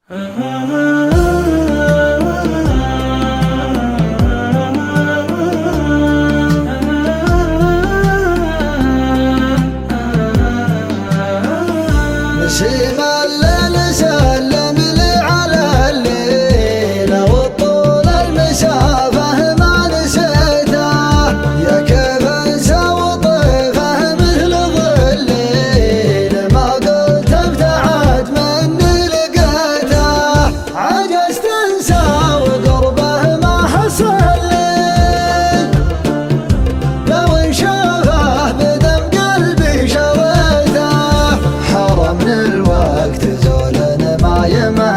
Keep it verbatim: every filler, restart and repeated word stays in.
نسيم الليل سلم لي على الليل وطول المسافة ما نسيته، يا كيف انسى وطيفه مثل ظلي ما قلت ابتعد مني لقيته، عجزت انسى وقربه ما حصل لي، لو انشافه بدم قلبي شويته، حرمني الوقت زول ما يمنع